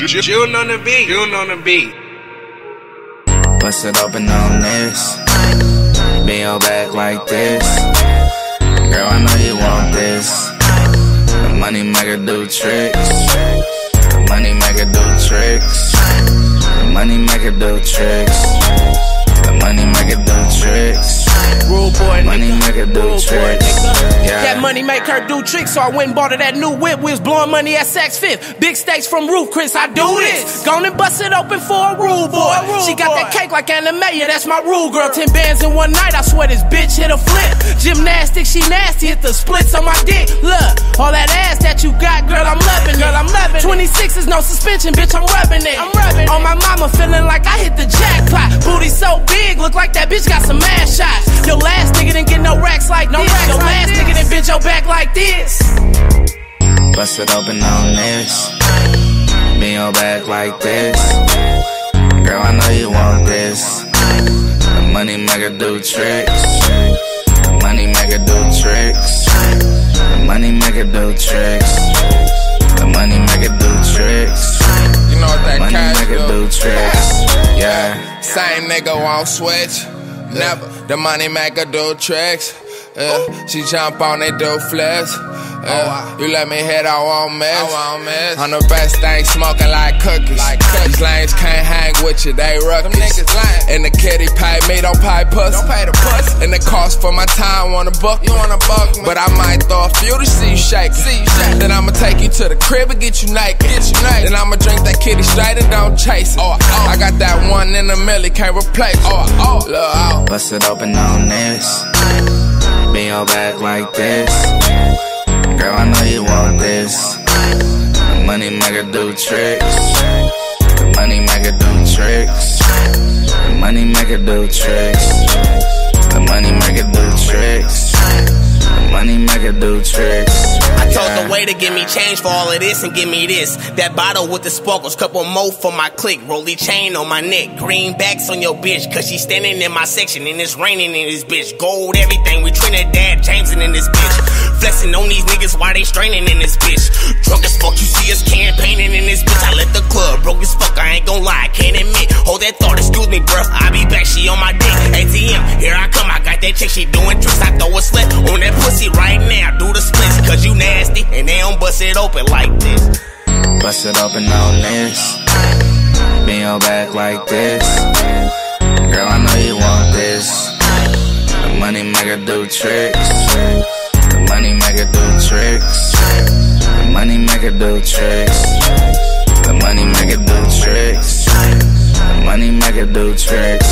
June on the beat. June on the beat. Bust it open on this. Be your back like this. Girl, I know you want this. The money make her do tricks. The money make her do tricks. The money make her do tricks. The money make her do tricks. Rude boy, money make her do tricks. Yeah. That money make her do tricks, so I went and bought her that new whip. We was blowing money at Saks Fifth. Big steaks from Roof Chris, I do this. Gone and bust it open for a rude boy. She got that cake like anime, yeah, that's my rule girl. 10 bands in one night, I swear this bitch hit a flip. Gymnastics, she nasty, hit the splits on my dick. Look, all that ass that you got, girl, I'm loving it. 26 is no suspension, bitch, I'm rubbing it. On my mama, feeling like I hit the jackpot. Booty so big, look like that bitch got some ass shots. Your last nigga didn't get no racks like this. Your last nigga didn't bend your back like this. Bust it open on this. Be your back like this. Girl, I know you want this. The money make her do tricks. The money make her do tricks. The money make her do tricks. The money make her do tricks. You know what that money cash make her do tricks. Yeah. Same nigga won't switch. Never. The money make her do tricks. She jump on it, do flips. You let me hit, I won't miss. I'm the best thing, smoking like cookies. These lanes can't hang with you, they rookies. And the kitty pay me, don't pay pussy. And the cost for my time, wanna book me. But I might throw a few to see you shake. Then I'ma take you to the crib and get you naked. Then I'ma drink that kitty straight and don't chase it. I got that one in a milli, can't replace it. Bust it open on this. Be your back like this. Girl, I know you want this. The money make her do tricks. The money make her do tricks. The money make her do tricks. The money make her do tricks. The money make her do tricks. I told the waiter give me change for all of this and give me this. That bottle with the sparkles, couple more for my click. Rolly chain on my neck, greenbacks on your bitch. Cause she standing in my section and it's raining in this bitch. Gold everything, we Trinidad Jameson in this bitch. Flexing on these niggas while they straining in this bitch. Drunk as fuck, you see us campaigning in this bitch. I left the club, broke as fuck, I ain't gon' lie, I can't admit. Hold that thought, excuse me, bruh, I be back, she on my dick. ATM, here I come, I got that chick, she doing tricks. I throw a slit on that pussy right now, do the splits. Cause you nasty, and they don't bust it open like this. Bust it open on this. Be your back like this. Girl, I know you want this. The money make her do tricks. The money make her do tricks. The money make her do tricks. The money make her do tricks. The money make her do tricks.